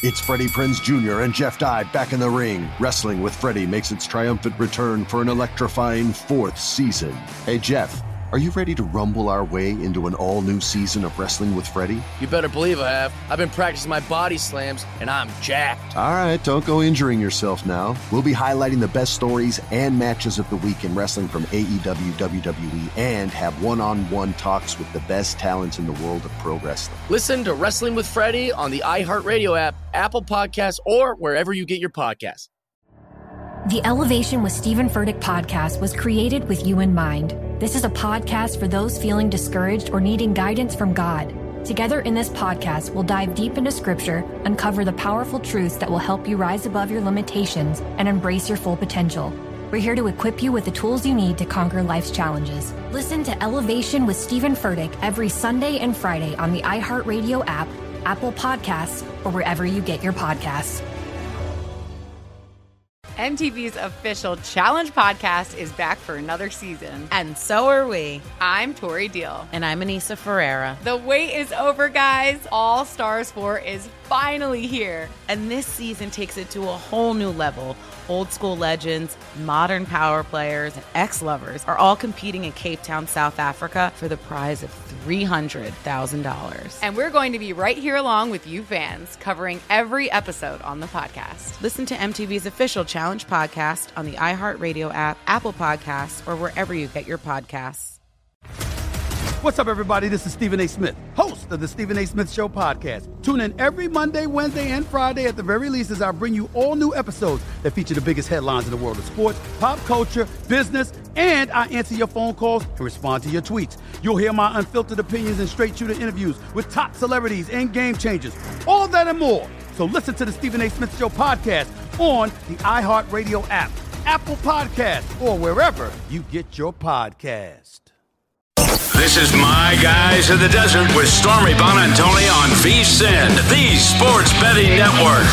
It's Freddie Prinze Jr. and Jeff Dye back in the ring. Wrestling with Freddie makes its triumphant return for an electrifying 4th season. Hey, Jeff, are you ready to rumble our way into an all-new season of Wrestling with Freddie? You better believe I have. I've been practicing my body slams, and I'm jacked. All right, don't go injuring yourself now. We'll be highlighting the best stories and matches of the week in wrestling from AEW, WWE, and have one-on-one talks with the best talents in the world of pro wrestling. Listen to Wrestling with Freddie on the iHeartRadio app, Apple Podcasts, or wherever you get your podcasts. The Elevation with Stephen Furtick podcast was created with you in mind. This is a podcast for those feeling discouraged or needing guidance from God. Together in this podcast, we'll dive deep into Scripture, uncover the powerful truths that will help you rise above your limitations and embrace your full potential. We're here to equip you with the tools you need to conquer life's challenges. Listen to Elevation with Stephen Furtick every Sunday and Friday on the iHeartRadio app, Apple Podcasts, or wherever you get your podcasts. MTV's official Challenge podcast is back for another season. And so are we. I'm Tori Deal. And I'm Anissa Ferreira. The wait is over, guys. All Stars 4 is finally here. And this season takes it to a whole new level. Old school legends, modern power players, and ex-lovers are all competing in Cape Town, South Africa for the prize of $300,000. And we're going to be right here along with you fans, covering every episode on the podcast. Listen to MTV's official Challenge podcast on the iHeartRadio app, Apple Podcasts, or wherever you get your podcasts. What's up, everybody? This is Stephen A. Smith, host of the Stephen A. Smith Show podcast. Tune in every Monday, Wednesday, and Friday at the very least as I bring you all new episodes that feature the biggest headlines in the world of sports, pop culture, business, and I answer your phone calls and respond to your tweets. You'll hear my unfiltered opinions and straight-shooter interviews with top celebrities and game changers. All of that and more. So listen to the Stephen A. Smith Show podcast on the iHeartRadio app, Apple Podcasts, or wherever you get your podcast. This is My Guys in the Desert with Stormy Bonantoni on VSiN, the Sports Betting Network.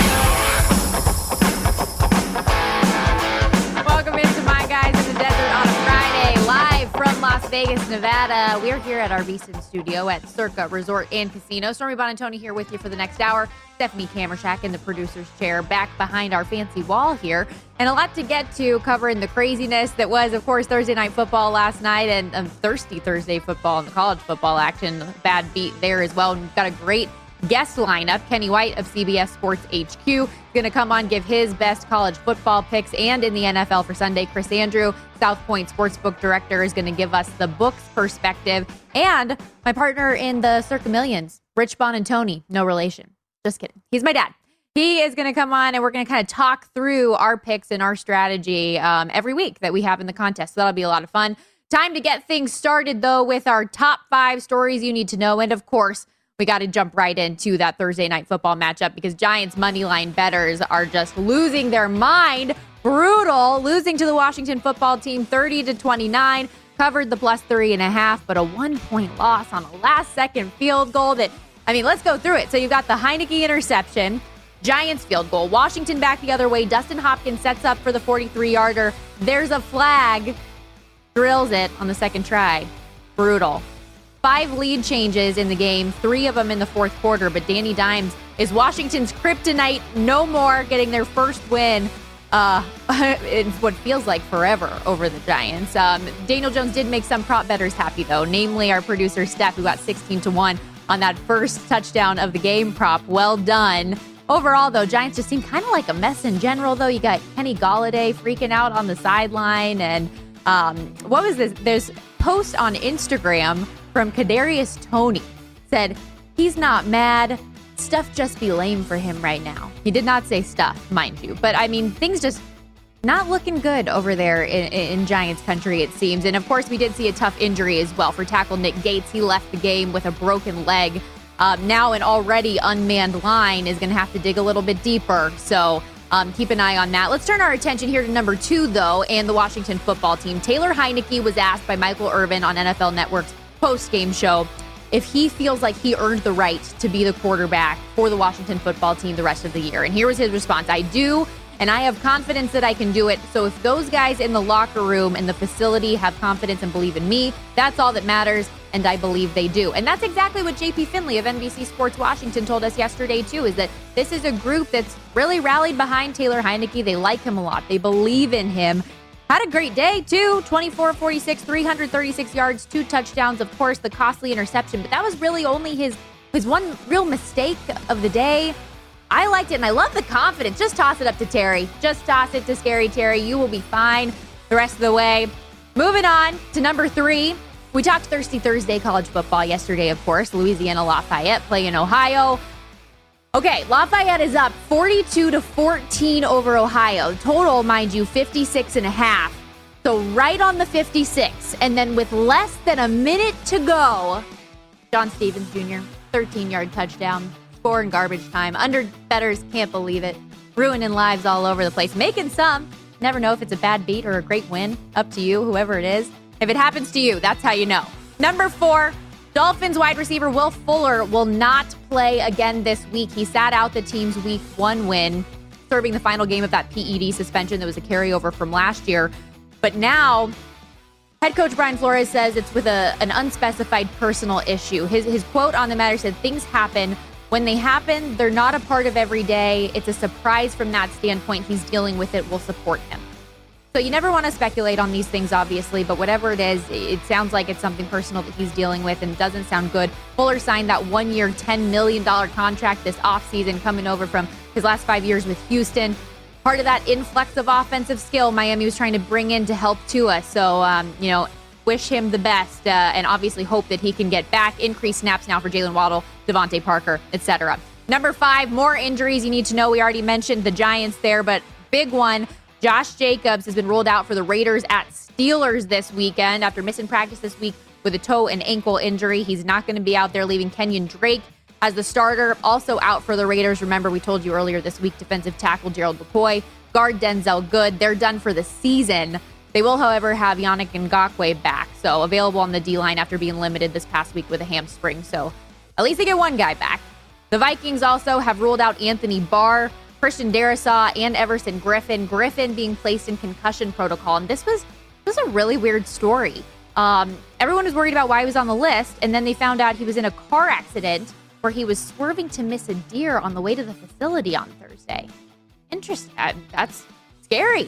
Welcome into My Guys in the Desert on a Friday, live from Las Vegas, Nevada. We're here at our VSiN studio at Circa Resort and Casino. Stormy Bonantoni here with you for the next hour. Stephanie Kamershak in the producer's chair back behind our fancy wall here. And a lot to get to covering the craziness that was, of course, Thursday Night Football last night and thirsty Thursday football and the college football action. Bad beat there as well. And we've got a great guest lineup. Kenny White of CBS Sports HQ is going to come on, give his best college football picks and in the NFL for Sunday. Chris Andrew, South Point Sportsbook Director, is going to give us the books perspective. And my partner in the Circa Millions, Rich Bonantoni, no relation. Just kidding. He's my dad. He is going to come on and we're going to kind of talk through our picks and our strategy every week that we have in the contest. So that'll be a lot of fun. Time to get things started, though, with our top 5 stories you need to know. And of course, we got to jump right into that Thursday Night Football matchup because Giants moneyline bettors are just losing their mind. Brutal. Losing to the Washington football team 30-29. Covered the plus 3.5, but a 1-point loss on a last-second field goal that, I mean, let's go through it. So you've got the Heineke interception, Giants field goal, Washington back the other way. Dustin Hopkins sets up for the 43-yarder. There's a flag. Drills it on the second try. Brutal. 5 lead changes in the game, 3 of them in the fourth quarter, but Danny Dimes is Washington's kryptonite. No more, getting their first win. It's what feels like forever over the Giants. Daniel Jones did make some prop bettors happy, though, namely our producer, Steph, who got 16-1 on that first touchdown of the game prop. Well done. Overall, though, Giants just seem kind of like a mess in general, though. You got Kenny Golladay freaking out on the sideline. And what was this? There's a post on Instagram from Kadarius Toney. Said, he's not mad. Stuff just be lame for him right now. He did not say stuff, mind you. But, I mean, things just not looking good over there in Giants country, it seems. And, of course, we did see a tough injury as well for tackle Nick Gates. He left the game with a broken leg. Now an already unmanned line is going to have to dig a little bit deeper. So keep an eye on that. Let's turn our attention here to number 2, though, and the Washington football team. Taylor Heineke was asked by Michael Irvin on NFL Network's post-game show if he feels like he earned the right to be the quarterback for the Washington football team the rest of the year. And here was his response. I do, and I have confidence that I can do it. So if those guys in the locker room and the facility have confidence and believe in me, that's all that matters. and I believe they do. And that's exactly what JP Finley of NBC Sports Washington told us yesterday, too, is that this is a group that's really rallied behind Taylor Heinicke. They like him a lot. They believe in him. Had a great day, too. 24-46, 336 yards, 2 touchdowns. Of course, the costly interception, but that was really only his one real mistake of the day. I liked it, and I love the confidence. Just toss it up to Terry. Just toss it to Scary Terry. You will be fine the rest of the way. Moving on to number 3. We talked Thirsty Thursday college football yesterday, of course. Louisiana Lafayette playing Ohio. Okay, Lafayette is up 42-14 over Ohio. Total, mind you, 56.5. So right on the 56. And then with less than a minute to go, John Stevens Jr., 13-yard touchdown, score in garbage time. Under bettors can't believe it. Ruining lives all over the place. Making some. Never know if it's a bad beat or a great win. Up to you, whoever it is. If it happens to you, that's how you know. Number 4. Dolphins wide receiver Will Fuller will not play again this week. He sat out the team's Week 1 win, serving the final game of that PED suspension that was a carryover from last year. But now, head coach Brian Flores says it's with an unspecified personal issue. His quote on the matter said, "Things happen. When they happen, they're not a part of every day. It's a surprise from that standpoint. He's dealing with it. We'll support him." So you never want to speculate on these things, obviously, but whatever it is, it sounds like it's something personal that he's dealing with and doesn't sound good. Fuller signed that 1-year, $10 million contract this offseason, coming over from his last 5 years with Houston. Part of that influx of offensive skill Miami was trying to bring in to help Tua. So, wish him the best and obviously hope that he can get back. Increased snaps now for Jalen Waddle, Devontae Parker, etc. Number 5, more injuries you need to know. We already mentioned the Giants there, but big one. Josh Jacobs has been ruled out for the Raiders at Steelers this weekend after missing practice this week with a toe and ankle injury. He's not going to be out there, leaving Kenyon Drake as the starter. Also out for the Raiders, remember we told you earlier this week, defensive tackle Gerald McCoy, guard Denzel Good. They're done for the season. They will, however, have Yannick Ngakoue back, so available on the D-line after being limited this past week with a hamstring. So at least they get one guy back. The Vikings also have ruled out Anthony Barr, Christian Darrisaw, and Everson Griffin. Griffin being placed in concussion protocol. And this was a really weird story. Everyone was worried about why he was on the list, and then they found out he was in a car accident where he was swerving to miss a deer on the way to the facility on Thursday. Interesting. That's scary.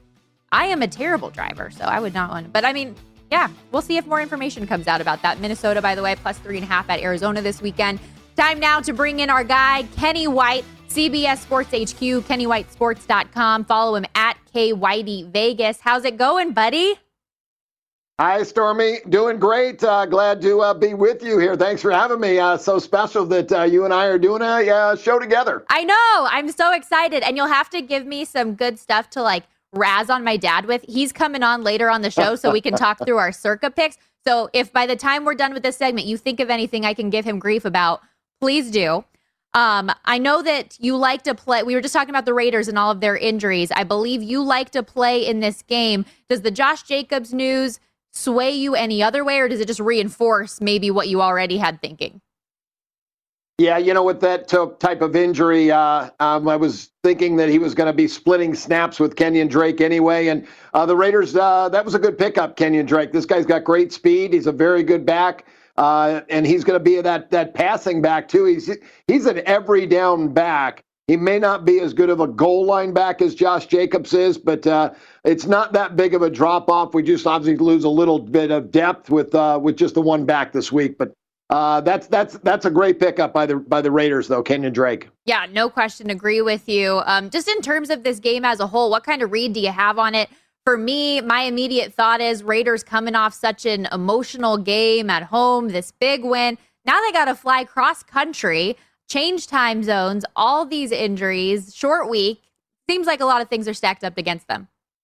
I am a terrible driver, so I would not want to. But I mean, yeah, we'll see if more information comes out about that. Minnesota, by the way, plus 3.5 at Arizona this weekend. Time now to bring in our guy, Kenny White, CBS Sports HQ, KennyWhiteSports.com. Follow him at KWhiteyVegas. How's it going, buddy? Hi, Stormy. Doing great. Glad to be with you here. Thanks for having me. So special that you and I are doing a show together. I know. I'm so excited. And you'll have to give me some good stuff to razz on my dad with. He's coming on later on the show so we can talk through our Circa picks. So if by the time we're done with this segment, you think of anything I can give him grief about, please do. I know that you like to play. We were just talking about the Raiders and all of their injuries. I believe you like to play in this game. Does the Josh Jacobs news sway you any other way, or does it just reinforce maybe what you already had thinking? Yeah, with that type of injury, I was thinking that he was going to be splitting snaps with Kenyon Drake anyway. And the Raiders, that was a good pickup, Kenyon Drake. This guy's got great speed. He's a very good back. And he's going to be that passing back, too. He's an every down back. He may not be as good of a goal line back as Josh Jacobs is, but it's not that big of a drop-off. We just obviously lose a little bit of depth with just the one back this week. But that's a great pickup by the Raiders, though, Kenyon Drake. Yeah, no question. Agree with you. Just in terms of this game as a whole, what kind of read do you have on it? For me, my immediate thought is Raiders coming off such an emotional game at home, this big win. Now they got to fly cross country, change time zones, all these injuries, short week. Seems like a lot of things are stacked up against them.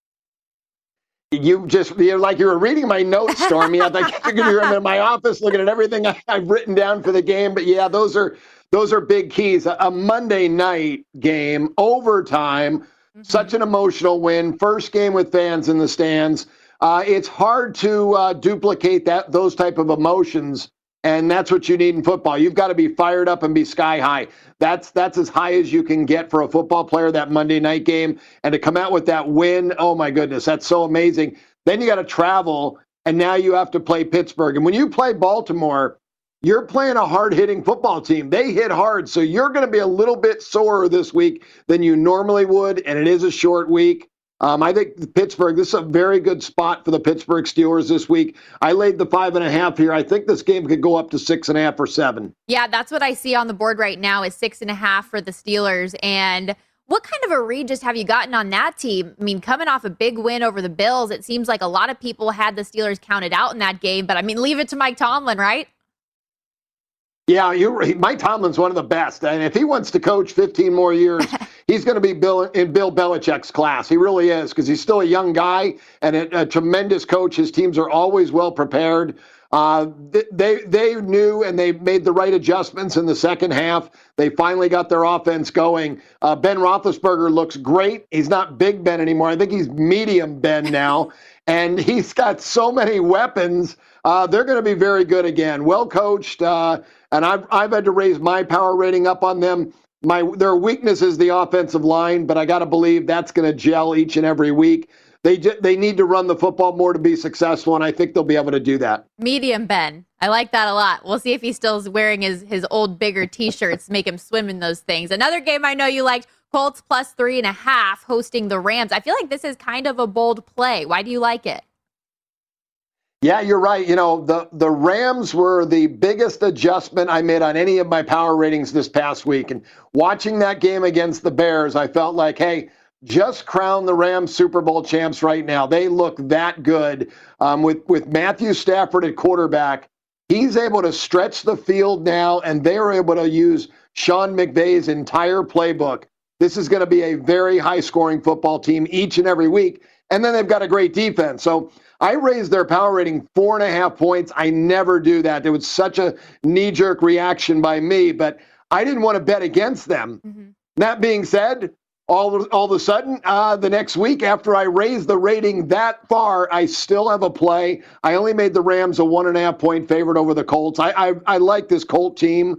You're like you were reading my notes, Stormy. I think you're in my office looking at everything I've written down for the game. But yeah, those are big keys. A Monday night game, overtime. Such an emotional win. First game with fans in the stands. It's hard to duplicate those type of emotions, and that's what you need in football. You've got to be fired up and be sky high. That's as high as you can get for a football player, that Monday night game. And to come out with that win, oh my goodness, that's so amazing. Then you got to travel and now you have to play Pittsburgh. And when you play Baltimore, you're playing a hard-hitting football team. They hit hard, so you're going to be a little bit sorer this week than you normally would, and it is a short week. I think Pittsburgh, this is a very good spot for the Pittsburgh Steelers this week. I laid the 5.5 here. I think this game could go up to 6.5 or 7. Yeah, that's what I see on the board right now is 6.5 for the Steelers. And what kind of a read just have you gotten on that team? I mean, coming off a big win over the Bills, it seems like a lot of people had the Steelers counted out in that game. But, I mean, leave it to Mike Tomlin, right? Yeah, Mike Tomlin's one of the best. And if he wants to coach 15 more years, he's going to be in Bill Belichick's class. He really is, because he's still a young guy and a tremendous coach. His teams are always well prepared. They knew, and they made the right adjustments in the second half. They finally got their offense going. Ben Roethlisberger looks great. He's not Big Ben anymore. I think he's medium Ben now. And he's got so many weapons. They're going to be very good again. Well coached. And I've had to raise my power rating up on them. Their weakness is the offensive line, but I got to believe that's going to gel each and every week. They need to run the football more to be successful, and I think they'll be able to do that. Medium Ben. I like that a lot. We'll see if he still is wearing his old, bigger T-shirts, make him swim in those things. Another game I know you liked, Colts plus 3.5 hosting the Rams. I feel like this is kind of a bold play. Why do you like it? Yeah, you're right. You know, the Rams were the biggest adjustment I made on any of my power ratings this past week. And watching that game against the Bears, I felt like, hey, just crown the Rams Super Bowl champs right now. They look that good. With Matthew Stafford at quarterback, he's able to stretch the field now, and they are able to use Sean McVay's entire playbook. This is going to be a very high-scoring football team each and every week. And then they've got a great defense. So I raised their power rating 4.5 points. I never do that. There was such a knee-jerk reaction by me, but I didn't want to bet against them. Mm-hmm. That being said, all of a sudden, the next week after I raised the rating that far, I still have a play. I only made the Rams a 1.5 point favorite over the Colts. I like this Colt team.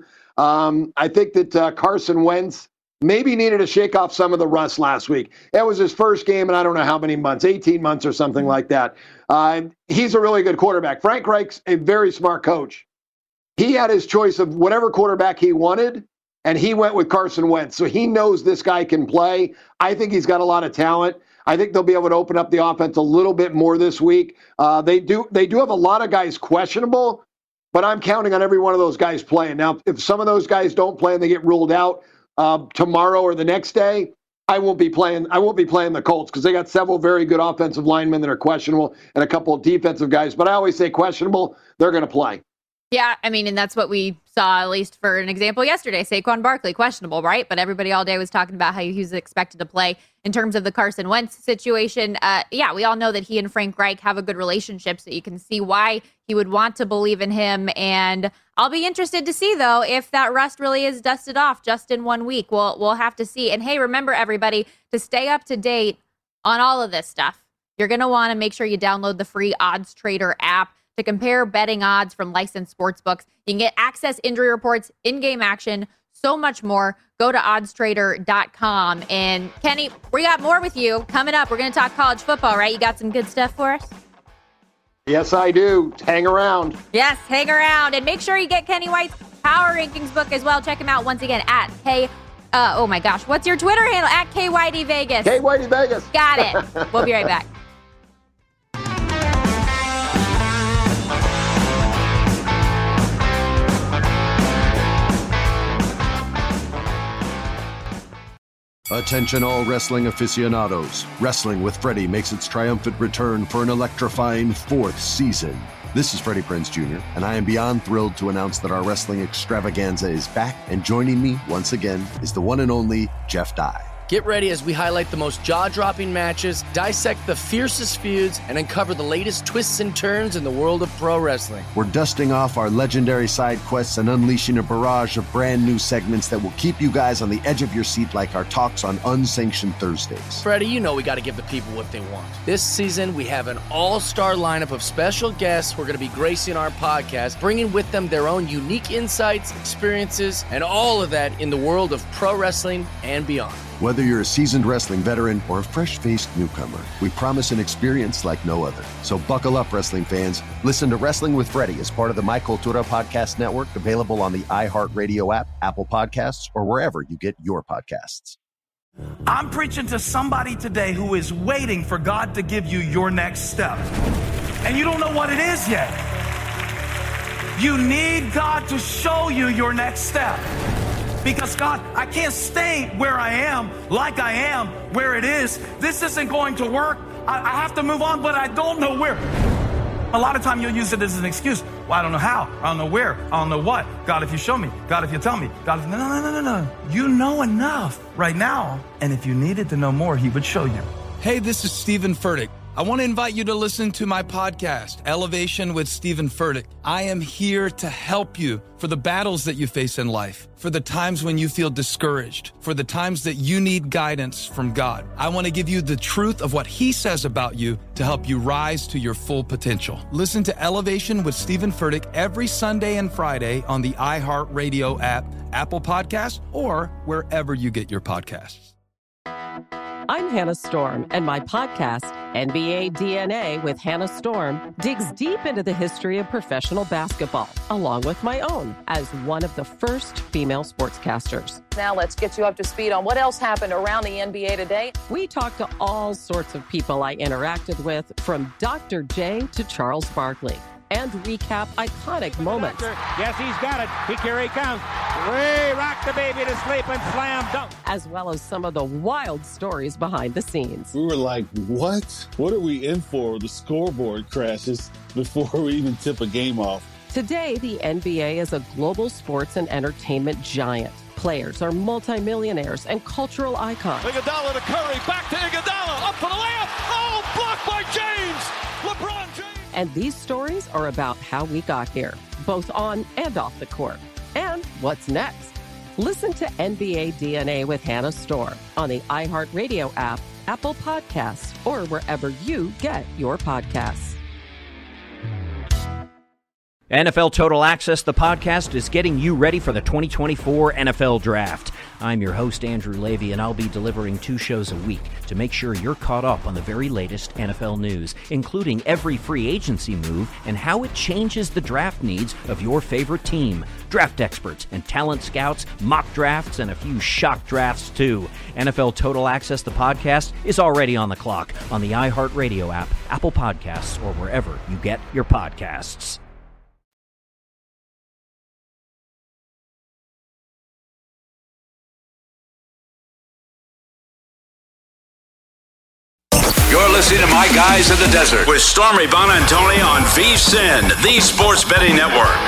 I think that Carson Wentz maybe needed to shake off some of the rust last week. It was his first game in I don't know how many months, 18 months or something like that. He's a really good quarterback. Frank Reich's a very smart coach. He had his choice of whatever quarterback he wanted, and he went with Carson Wentz. So he knows this guy can play. I think he's got a lot of talent. I think they'll be able to open up the offense a little bit more this week. They do have a lot of guys questionable, but I'm counting on every one of those guys playing. Now, if some of those guys don't play and they get ruled out tomorrow or the next day, I won't be playing the Colts because they got several very good offensive linemen that are questionable and a couple of defensive guys. But I always say questionable, they're going to play. Yeah, I mean, and that's what we saw, at least for an example yesterday. Saquon Barkley, questionable, right? But everybody all day was talking about how he was expected to play in terms of the Carson Wentz situation. Yeah, we all know that he and Frank Reich have a good relationship, so you can see why he would want to believe in him. And I'll be interested to see, though, if that rust really is dusted off just in 1 week. We'll have to see. And hey, remember, everybody, to stay up to date on all of this stuff, you're going to want to make sure you download the free Odds Trader app to compare betting odds from licensed sportsbooks. You can get access, injury reports, in-game action, so much more. Go to oddstrader.com. And Kenny, we got more with you coming up. We're going to talk college football, right? You got some good stuff for us? Yes, I do. Hang around. Yes, hang around. And make sure you get Kenny White's Power Rankings book as well. Check him out once again at oh my gosh, what's your Twitter handle? At KYDVegas. KYDVegas. Got it. We'll be right back. Attention all wrestling aficionados. Wrestling with Freddie makes its triumphant return for an electrifying 4th season. This is Freddie Prinze Jr., and I am beyond thrilled to announce that our wrestling extravaganza is back, and joining me once again is the one and only Jeff Dye. Get ready as we highlight the most jaw-dropping matches, dissect the fiercest feuds, and uncover the latest twists and turns in the world of pro wrestling. We're dusting off our legendary side quests and unleashing a barrage of brand new segments that will keep you guys on the edge of your seat like our talks on Unsanctioned Thursdays. Freddie, you know we got to give the people what they want. This season, we have an all-star lineup of special guests who are going to be gracing our podcast, bringing with them their own unique insights, experiences, and all of that in the world of pro wrestling and beyond. Whether you're a seasoned wrestling veteran or a fresh-faced newcomer, we promise an experience like no other. So buckle up, wrestling fans. Listen to Wrestling with Freddie as part of the My Cultura Podcast Network, available on the iHeartRadio app, Apple Podcasts, or wherever you get your podcasts. I'm preaching to somebody today who is waiting for God to give you your next step. And you don't know what it is yet. You need God to show you your next step. Because God, I can't stay where I am, like I am, where it is. This isn't going to work. I have to move on, but I don't know where. A lot of time you'll use it as an excuse. Well, I don't know how. I don't know where. I don't know what. God, if you show me. God, if you tell me. God, if... No. You know enough right now. And if you needed to know more, he would show you. Hey, this is Stephen Furtick. I want to invite you to listen to my podcast, Elevation with Stephen Furtick. I am here to help you for the battles that you face in life, for the times when you feel discouraged, for the times that you need guidance from God. I want to give you the truth of what he says about you to help you rise to your full potential. Listen to Elevation with Stephen Furtick every Sunday and Friday on the iHeartRadio app, Apple Podcasts, or wherever you get your podcasts. I'm Hannah Storm, and my podcast, NBA DNA with Hannah Storm, digs deep into the history of professional basketball, along with my own, as one of the first female sportscasters. Now let's get you up to speed on what else happened around the NBA today. We talk to all sorts of people I interacted with, from Dr. J to Charles Barkley, and recap iconic moments. Yes, he's got it. Here he comes. Way rock the baby to sleep and slam dunk. As well as some of the wild stories behind the scenes. We were like, what? What are we in for? The scoreboard crashes before we even tip a game off. Today, the NBA is a global sports and entertainment giant. Players are multimillionaires and cultural icons. Iguodala to Curry, back to Iguodala, up for the layup. Oh, blocked by James. LeBron James. And these stories are about how we got here, both on and off the court. And what's next? Listen to NBA DNA with Hannah Storm on the iHeartRadio app, Apple Podcasts, or wherever you get your podcasts. NFL Total Access, the podcast, is getting you ready for the 2024 NFL Draft. I'm your host, Andrew Levy, and I'll be delivering 2 shows a week to make sure you're caught up on the very latest NFL news, including every free agency move and how it changes the draft needs of your favorite team. Draft experts and talent scouts, mock drafts, and a few shock drafts, too. NFL Total Access, the podcast, is already on the clock on the iHeartRadio app, Apple Podcasts, or wherever you get your podcasts. You're listening to My Guys in the Desert with Stormy Bonantoni on VSiN, the Sports Betting Network.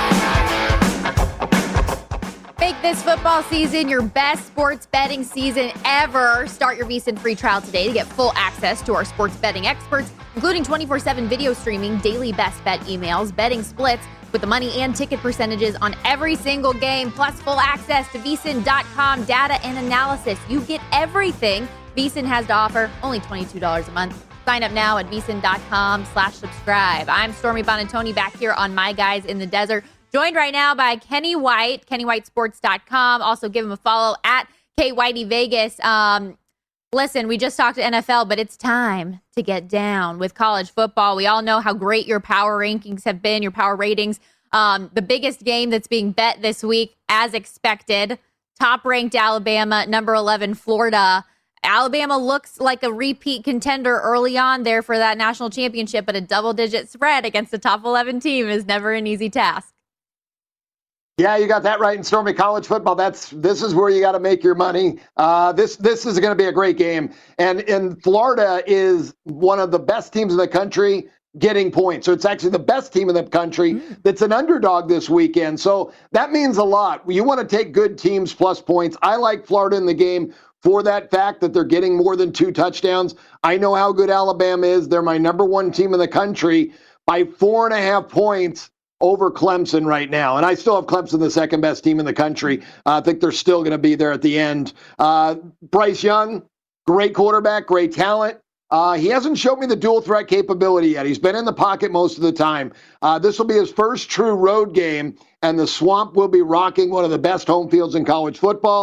Make this football season your best sports betting season ever. Start your VSiN free trial today to get full access to our sports betting experts, including 24/7 video streaming, daily best bet emails, betting splits with the money and ticket percentages on every single game, plus full access to VSiN.com data and analysis. You get everything VSiN has to offer, only $22 a month. Sign up now at VSiN.com/subscribe. I'm Stormy Bonantoni, back here on My Guys in the Desert, joined right now by Kenny White, KennyWhiteSports.com. Also give him a follow at KWhiteyVegas. Listen, we just talked to NFL, but it's time to get down with college football. We all know how great your power rankings have been, your power ratings. The biggest game that's being bet this week, as expected, top-ranked Alabama, number 11 Florida. Alabama looks like a repeat contender early on there for that national championship, but a double-digit spread against a top 11 team is never an easy task. Yeah, you got that right in Stormy. College football. This is where you got to make your money. This is going to be a great game, and Florida is one of the best teams in the country getting points. So it's actually the best team in the country that's an underdog this weekend. So that means a lot. You want to take good teams plus points. I like Florida in the game for that fact that they're getting more than 2 touchdowns. I know how good Alabama is. They're my number 1 team in the country by 4.5 points over Clemson right now. And I still have Clemson the second best team in the country. I think they're still going to be there at the end. Bryce Young, great quarterback, great talent. He hasn't showed me the dual threat capability yet. He's been in the pocket most of the time. This will be his first true road game, and the Swamp will be rocking one of the best home fields in college football.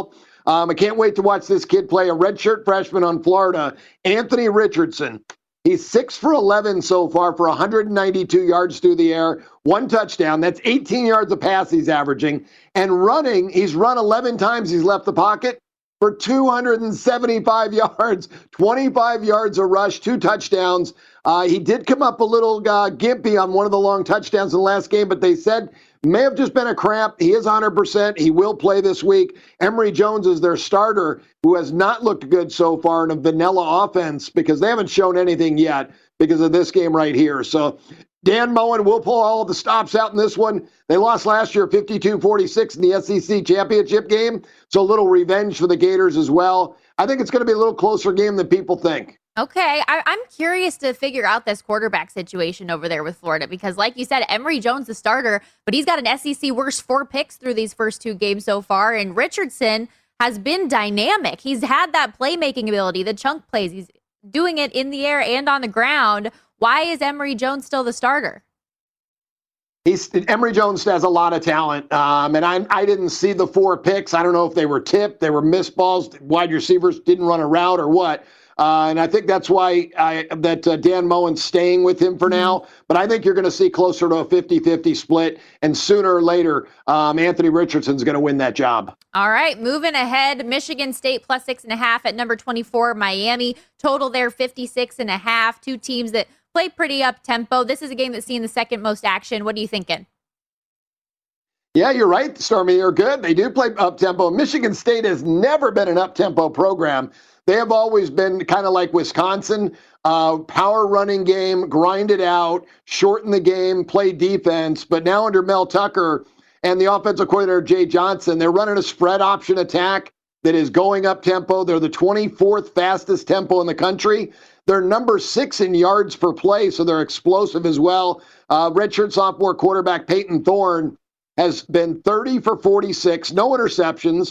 I can't wait to watch this kid play, a redshirt freshman on Florida, Anthony Richardson. He's 6 for 11 so far for 192 yards through the air, 1 touchdown. That's 18 yards a pass he's averaging. And running, he's run 11 times he's left the pocket for 275 yards, 25 yards a rush, 2 touchdowns. He did come up a little gimpy on one of the long touchdowns in the last game, but they said may have just been a cramp. He is 100%. He will play this week. Emory Jones is their starter, who has not looked good so far in a vanilla offense because they haven't shown anything yet because of this game right here. So Dan Mullen will pull all the stops out in this one. They lost last year 52-46 in the SEC championship game, so a little revenge for the Gators as well. I think it's going to be a little closer game than people think. Okay, I'm curious to figure out this quarterback situation over there with Florida because, like you said, Emory Jones, the starter, but he's got an SEC worst 4 picks through these first 2 games so far, and Richardson has been dynamic. He's had that playmaking ability, the chunk plays. He's doing it in the air and on the ground. Why is Emory Jones still the starter? Emory Jones has a lot of talent, and I didn't see the 4 picks. I don't know if they were tipped, they were missed balls, wide receivers didn't run a route or what. And I think that's why Dan Mullen's staying with him for now. But I think you're going to see closer to a 50-50 split. And sooner or later, Anthony Richardson's going to win that job. All right, moving ahead, Michigan State plus 6.5 at number 24, Miami. Total there 56.5. 2 teams that play pretty up-tempo. This is a game that's seen the second most action. What are you thinking? Yeah, you're right, Stormy. You're good. They do play up-tempo. Michigan State has never been an up-tempo program. They have always been kind of like Wisconsin, power running game, grind it out, shorten the game, play defense. But now under Mel Tucker and the offensive coordinator, Jay Johnson, they're running a spread option attack that is going up tempo. They're the 24th fastest tempo in the country. They're number 6 in yards per play, so they're explosive as well. Redshirt sophomore quarterback Peyton Thorne has been 30 for 46, no interceptions,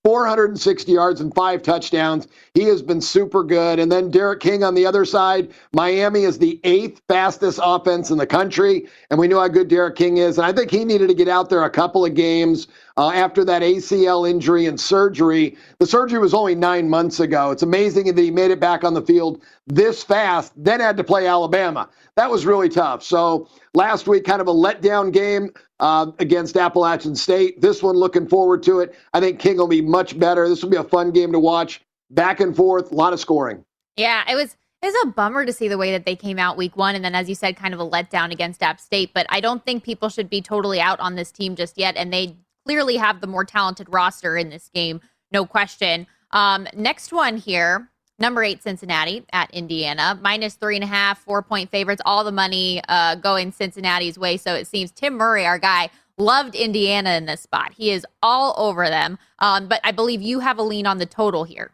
460 yards and 5 touchdowns. He has been super good. And then Derek King on the other side. Miami is the 8th fastest offense in the country. And we know how good Derek King is. And I think he needed to get out there a couple of games after that ACL injury and surgery. The surgery was only 9 months ago. It's amazing that he made it back on the field this fast, then had to play Alabama. That was really tough. So last week, kind of a letdown game against Appalachian State. This one, looking forward to it. I think King will be much better. This will be a fun game to watch. Back and forth, a lot of scoring. Yeah, it was a bummer to see the way that they came out week 1. And then, as you said, kind of a letdown against App State. But I don't think people should be totally out on this team just yet. And they clearly have the more talented roster in this game, no question. Next one here. Number 8, Cincinnati at Indiana. Minus 3.5, 4-point favorites. All the money going Cincinnati's way. So it seems Tim Murray, our guy, loved Indiana in this spot. He is all over them. But I believe you have a lean on the total here.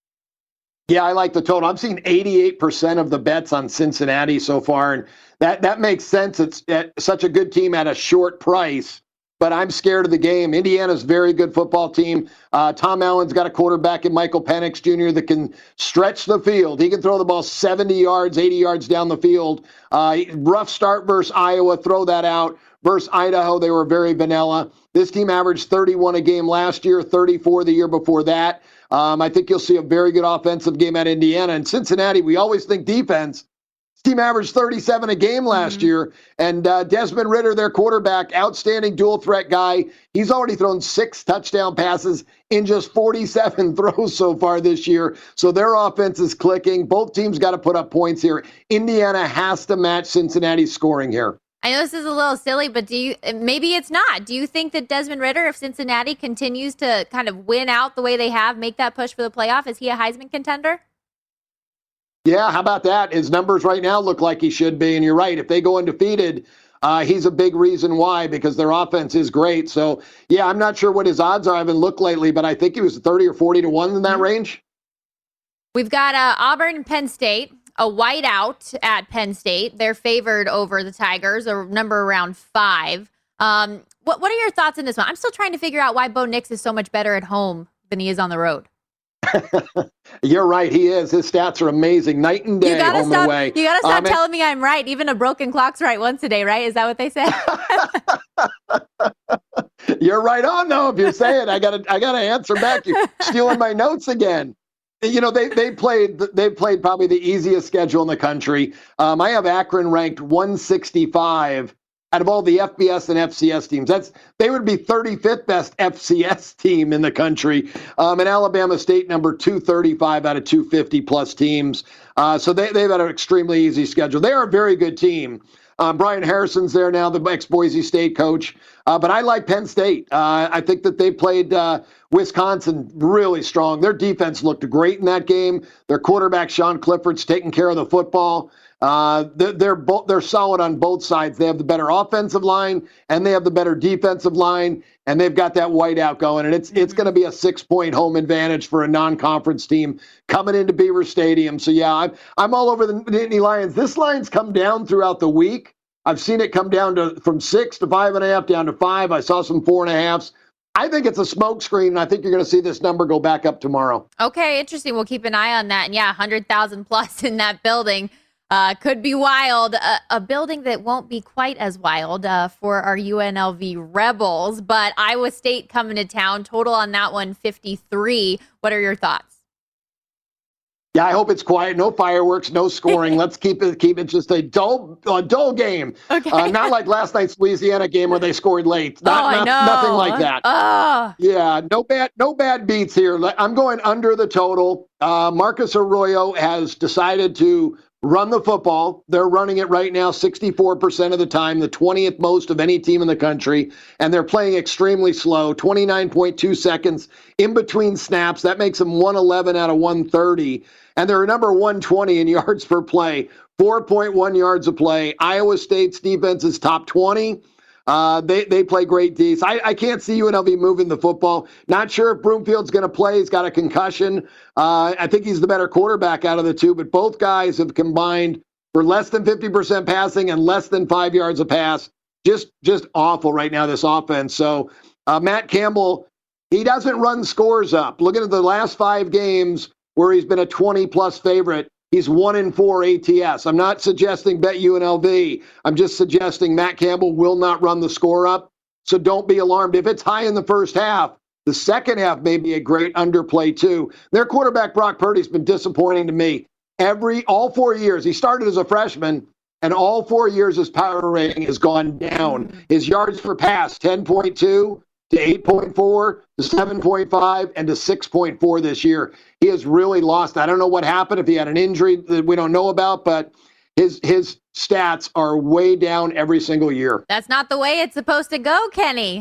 Yeah, I like the total. I'm seeing 88% of the bets on Cincinnati so far. And that makes sense. It's such a good team at a short price. But I'm scared of the game. Indiana's a very good football team. Tom Allen's got a quarterback in Michael Penix Jr. that can stretch the field. He can throw the ball 70 yards, 80 yards down the field. Rough start versus Iowa. Throw that out. Versus Idaho, they were very vanilla. This team averaged 31 a game last year, 34 the year before that. I think you'll see a very good offensive game at Indiana. And Cincinnati, we always think defense. This team averaged 37 a game last year, and Desmond Ridder, their quarterback, outstanding dual threat guy. He's already thrown 6 touchdown passes in just 47 throws so far this year. So their offense is clicking. Both teams got to put up points here. Indiana has to match Cincinnati's scoring here. I know this is a little silly, but maybe it's not. Do you think that Desmond Ridder, if Cincinnati continues to kind of win out the way they have, make that push for the playoff, is he a Heisman contender? Yeah, how about that? His numbers right now look like he should be, and you're right. If they go undefeated, he's a big reason why, because their offense is great. So, yeah, I'm not sure what his odds are. I haven't looked lately, but I think he was 30 or 40 to 1 in that range. We've got Auburn and Penn State, a whiteout at Penn State. They're favored over the Tigers, a number around 5. What are your thoughts on this one? I'm still trying to figure out why Bo Nix is so much better at home than he is on the road. You're right. He is. His stats are amazing. Night and day home and away. You got to stop telling me I'm right. Even a broken clock's right once a day, right? Is that what they say? You're right on, though. If you say it, I gotta answer back. You're stealing my notes again. You know, they played probably the easiest schedule in the country. I have Akron ranked 165 out of all the FBS and FCS teams. They would be 35th best FCS team in the country. And Alabama State number 235 out of 250 plus teams. So they've had an extremely easy schedule. They are a very good team. Brian Harrison's there now, the ex-Boise State coach. But I like Penn State. I think that they played Wisconsin really strong. Their defense looked great in that game. Their quarterback, Sean Clifford's taking care of the football. They're solid on both sides. They have the better offensive line, and they have the better defensive line, and they've got that whiteout going. And it's going to be a 6-point home advantage for a non-conference team coming into Beaver Stadium. So, yeah, I'm all over the Nittany Lions. This line's come down throughout the week. I've seen it come down from 6 to 5.5 down to 5. I saw some 4.5s. I think it's a smokescreen, and I think you're going to see this number go back up tomorrow. Okay, interesting. We'll keep an eye on that. And, yeah, 100,000 plus in that building. Could be wild. A building that won't be quite as wild for our UNLV Rebels, but Iowa State coming to town. Total on that one, 53. What are your thoughts? Yeah, I hope it's quiet. No fireworks, no scoring. Let's keep it just a dull game. Okay. Not like last night's Louisiana game where they scored late. Nothing like that. Yeah, no bad beats here. I'm going under the total. Marcus Arroyo has decided to run the football. They're running it right now 64% of the time, the 20th most of any team in the country, and they're playing extremely slow, 29.2 seconds in between snaps. That makes them 111 out of 130, and they're number 120 in yards per play, 4.1 yards a play. Iowa State's defense is top 20. They play great D's. I can't see UNLV moving the football. Not sure if Broomfield's going to play. He's got a concussion. I think he's the better quarterback out of the two, but both guys have combined for less than 50% passing and less than 5 yards a pass. Just awful right now, this offense. So Matt Campbell, he doesn't run scores up. Looking at the last 5 games where he's been a 20-plus favorite, he's 1-4 ATS. I'm not suggesting bet UNLV. I'm just suggesting Matt Campbell will not run the score up. So don't be alarmed. If it's high in the first half, the second half may be a great underplay too. Their quarterback, Brock Purdy's been disappointing to me. All 4 years, he started as a freshman, and all 4 years his power rating has gone down. His yards per pass, 10.2 to 8.4 to 7.5 and to 6.4 this year. He has really lost. I don't know what happened, if he had an injury that we don't know about, but his stats are way down every single year. That's not the way it's supposed to go, Kenny.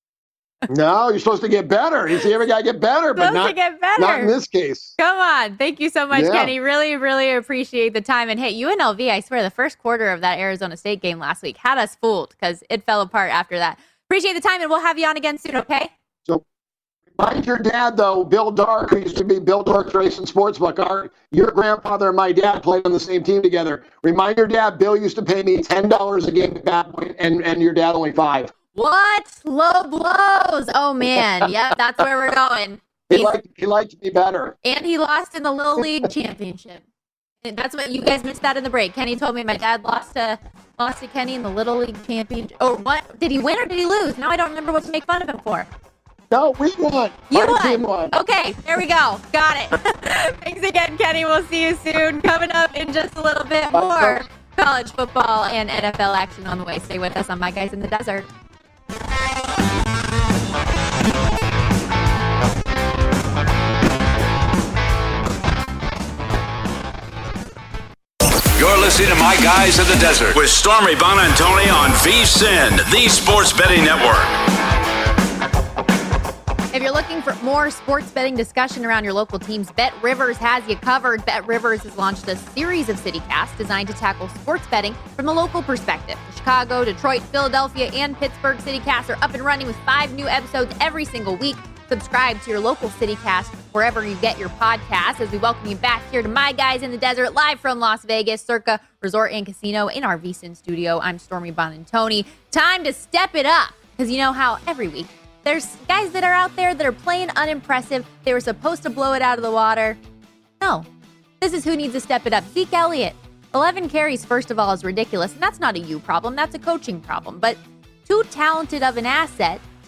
No, you're supposed to get better. You see every guy get better, but not in this case. Come on. Thank you so much, Kenny. Really, really appreciate the time. And hey, UNLV, I swear, the first quarter of that Arizona State game last week had us fooled because it fell apart after that. Appreciate the time, and we'll have you on again soon, okay? So remind your dad, though, Bill Dark, who used to be Bill Dark's Racing Sportsbook. Your grandfather and my dad played on the same team together. Remind your dad, Bill used to pay me $10 a game at that point, and your dad only $5. What? Low blows. Oh, man. Yeah, that's where we're going. He liked me better. And he lost in the Little League Championship. And that's what you guys missed that in the break. Kenny told me my dad lost to Kenny in the Little League Championship. Oh, what? Did he win or did he lose? Now I don't remember what to make fun of him for. No, we won. You won. Okay, there we go. Got it. Thanks again, Kenny. We'll see you soon. Coming up in just a little bit more college football and NFL action on the way. Stay with us on My Guys in the Desert. You're listening to My Guys in the Desert with Stormy Bonantoni on VSiN, the Sports Betting Network. If you're looking for more sports betting discussion around your local teams, Bet Rivers has you covered. Bet Rivers has launched a series of CityCasts designed to tackle sports betting from the local perspective. The Chicago, Detroit, Philadelphia, and Pittsburgh CityCasts are up and running with 5 new episodes every single week. Subscribe to your local CityCast wherever you get your podcasts as we welcome you back here to My Guys in the Desert, live from Las Vegas, Circa Resort and Casino in our VSiN studio. I'm Stormy Bonantoni. Time to step it up, because you know how every week there's guys that are out there that are playing unimpressive. They were supposed to blow it out of the water. No, this is who needs to step it up. Zeke Elliott, 11 carries, first of all, is ridiculous, and that's not a you problem. That's a coaching problem. But too talented of an asset to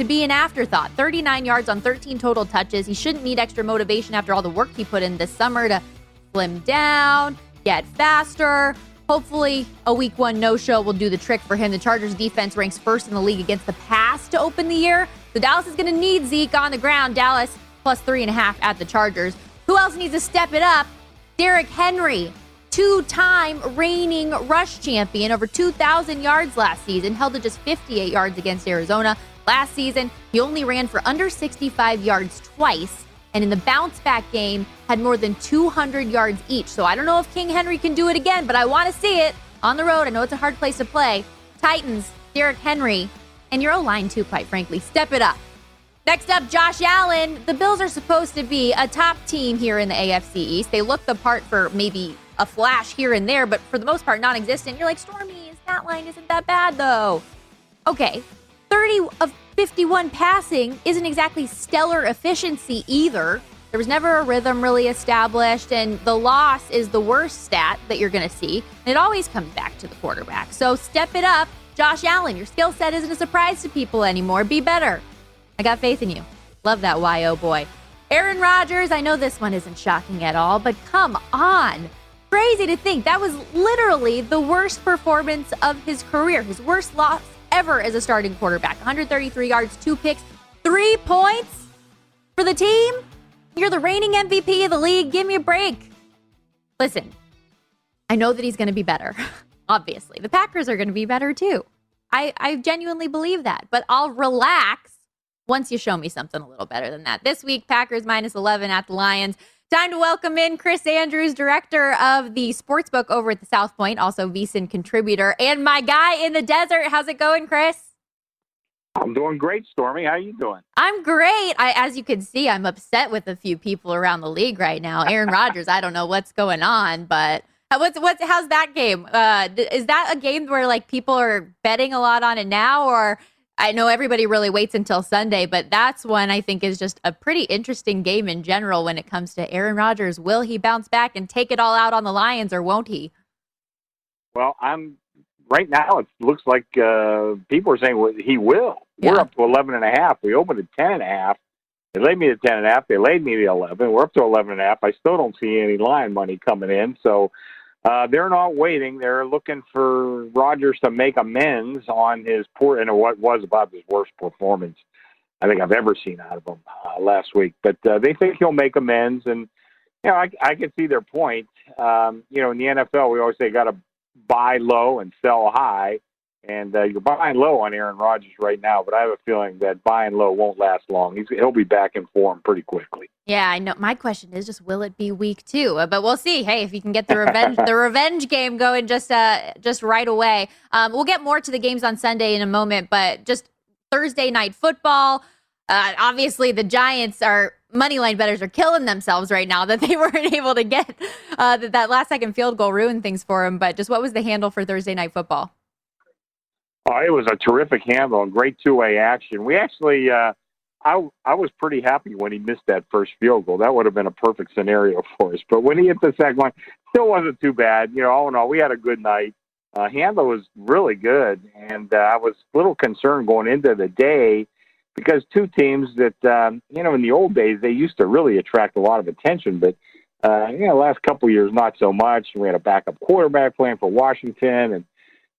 to be an afterthought. 39 yards on 13 total touches. He shouldn't need extra motivation after all the work he put in this summer to slim down, get faster. Hopefully, a week 1 no-show will do the trick for him. The Chargers defense ranks first in the league against the pass to open the year. So Dallas is going to need Zeke on the ground. Dallas plus 3.5 at the Chargers. Who else needs to step it up? Derrick Henry, 2-time reigning rush champion, over 2,000 yards last season, held to just 58 yards against Arizona. Last season, he only ran for under 65 yards twice, and in the bounce-back game, had more than 200 yards each. So I don't know if King Henry can do it again, but I want to see it on the road. I know it's a hard place to play. Titans, Derrick Henry, and your O-line too, quite frankly. Step it up. Next up, Josh Allen. The Bills are supposed to be a top team here in the AFC East. They look the part for maybe a flash here and there, but for the most part, non-existent. You're like, Stormy, his stat line isn't that bad, though. Okay, 30 of 51 passing isn't exactly stellar efficiency either. There was never a rhythm really established, and the loss is the worst stat that you're going to see. And it always comes back to the quarterback. So step it up. Josh Allen, your skill set isn't a surprise to people anymore. Be better. I got faith in you. Love that YO boy. Aaron Rodgers, I know this one isn't shocking at all, but come on. Crazy to think that was literally the worst performance of his career. His worst loss ever as a starting quarterback. 133 yards, 2 picks, 3 points for the team. You're the reigning MVP of the league. Give me a break. Listen, I know that he's going to be better. Obviously, the Packers are going to be better too. I genuinely believe that, but I'll relax once you show me something a little better than that. This week, Packers minus 11 at the Lions. Time to welcome in Chris Andrews, director of the Sportsbook over at the South Point, also VSiN contributor, and my guy in the desert. How's it going, Chris? I'm doing great, Stormy. How are you doing? I'm great. As you can see, I'm upset with a few people around the league right now. Aaron Rodgers, I don't know what's going on, but how's that game? Is that a game where like people are betting a lot on it now, or I know everybody really waits until Sunday, but that's one I think is just a pretty interesting game in general when it comes to Aaron Rodgers. Will he bounce back and take it all out on the Lions, or won't he? Well, right now it looks like people are saying he will. Yeah. We're up to 11.5. We opened at 10.5. They laid me to 10.5. They laid me to 11. We're up to 11.5. I still don't see any line money coming in, so they're not waiting. They're looking for Rodgers to make amends on his poor, and what was about his worst performance I think I've ever seen out of him last week. But they think he'll make amends, and I can see their point. In the NFL, we always say got to buy low and sell high, and you're buying low on Aaron Rodgers right now. But I have a feeling that buying low won't last long. He'll be back in form pretty quickly. Yeah, I know. My question is just, will it be week 2? But we'll see. Hey, if you can get the revenge game going just right away. We'll get more to the games on Sunday in a moment, but just Thursday night football. Obviously, the Giants moneyline bettors are killing themselves right now that they weren't able to get that last-second field goal ruined things for them. But just what was the handle for Thursday night football? Oh, it was a terrific handle and great two-way action. We actually, I was pretty happy when he missed that first field goal. That would have been a perfect scenario for us. But when he hit the second one, still wasn't too bad. All in all, we had a good night. Handle was really good, and I was a little concerned going into the day because two teams that, in the old days, they used to really attract a lot of attention, but the last couple of years, not so much. We had a backup quarterback playing for Washington, and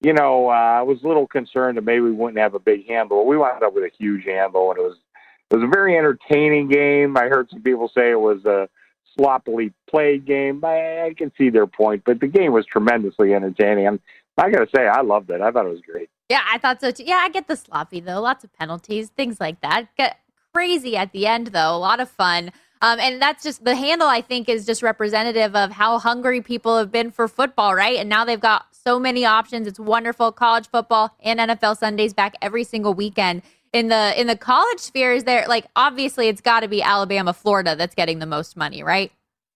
I was a little concerned that maybe we wouldn't have a big handle. We wound up with a huge handle, and it was a very entertaining game. I heard some people say it was a sloppily played game. I can see their point, but the game was tremendously entertaining. And I got to say, I loved it. I thought it was great. Yeah, I thought so too. Yeah, I get the sloppy, though. Lots of penalties, things like that. Get crazy at the end, though. A lot of fun. And that's just the handle, I think, is just representative of how hungry people have been for football, right? And now they've got so many options. It's wonderful. College football and NFL Sundays back every single weekend. In the college spheres, there, like, obviously it's got to be Alabama, Florida that's getting the most money, right?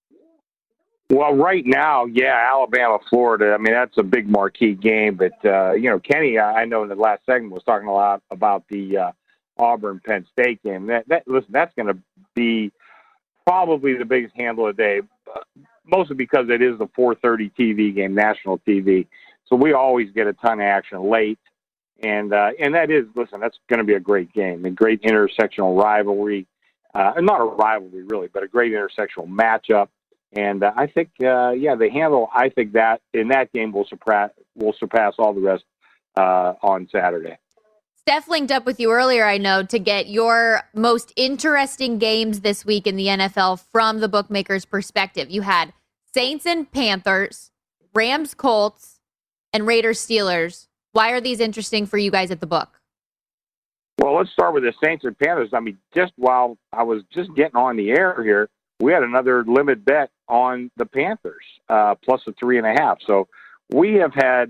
Well, right now, yeah, Alabama, Florida. I mean, that's a big marquee game. But Kenny, I know in the last segment was talking a lot about the Auburn Penn State game. Listen, that's going to be probably the biggest handle of the day, mostly because it is the 4:30 TV game, national TV. So we always get a ton of action late. And that is, listen, that's going to be a great game, a great intersectional rivalry. Not a rivalry, really, but a great intersectional matchup. And I think, the handle, I think that in that game will surpass all the rest on Saturday. Steph linked up with you earlier, I know, to get your most interesting games this week in the NFL from the bookmaker's perspective. You had Saints and Panthers, Rams, Colts, and Raiders, Steelers. Why are these interesting for you guys at the book? Well, let's start with the Saints and Panthers. I mean, just while I was just getting on the air here, we had another limit bet on the Panthers, plus a 3.5. So we have had,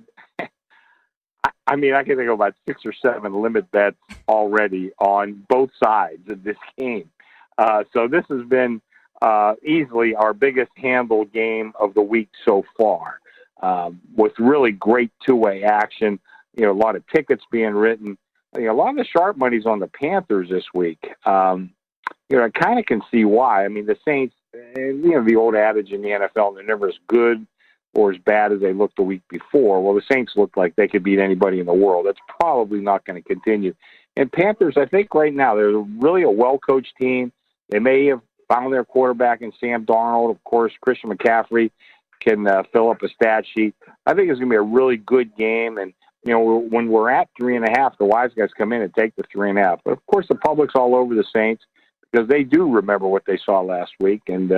I mean, I can think of about 6 or 7 limit bets already on both sides of this game. So this has been easily our biggest handle game of the week so far, with really great two-way action. A lot of tickets being written. A lot of the sharp money's on the Panthers this week. I kind of can see why. I mean, the Saints, the old adage in the NFL, they're never as good or as bad as they looked the week before. Well, the Saints look like they could beat anybody in the world. That's probably not going to continue. And Panthers, I think right now, they're really a well-coached team. They may have found their quarterback in Sam Darnold. Of course, Christian McCaffrey can fill up a stat sheet. I think it's going to be a really good game. And, when we're at 3.5, the wise guys come in and take the 3.5. But, of course, the public's all over the Saints because they do remember what they saw last week. And,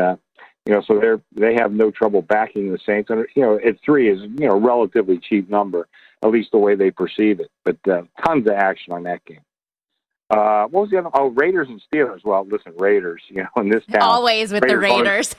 so they have no trouble backing the Saints. And, at 3 is, a relatively cheap number, at least the way they perceive it. But tons of action on that game. What was the other? Oh, Raiders and Steelers. Well, listen, Raiders, in this town. Always with the Raiders.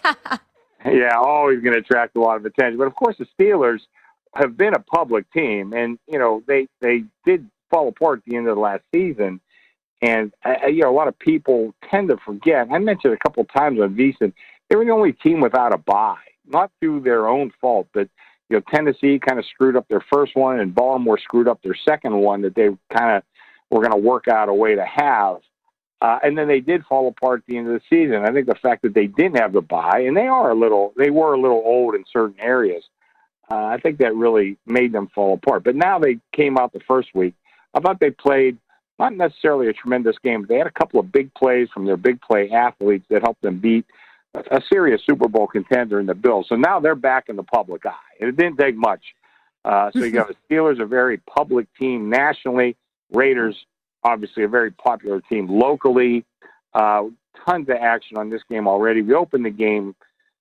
Always going to attract a lot of attention. But, of course, the Steelers have been a public team, and, they did fall apart at the end of the last season. And, a lot of people tend to forget. I mentioned a couple of times on VSiN, they were the only team without a bye, not through their own fault, but, Tennessee kind of screwed up their first one, and Baltimore screwed up their second one that they kind of were going to work out a way to have. And then they did fall apart at the end of the season. I think the fact that they didn't have the bye, and they were a little old in certain areas, I think that really made them fall apart. But now they came out the first week. I thought they played not necessarily a tremendous game, but they had a couple of big plays from their big play athletes that helped them beat a serious Super Bowl contender in the Bills. So now they're back in the public eye. And it didn't take much. So you got the Steelers, a very public team nationally. Raiders, obviously a very popular team locally. Tons of action on this game already. We opened the game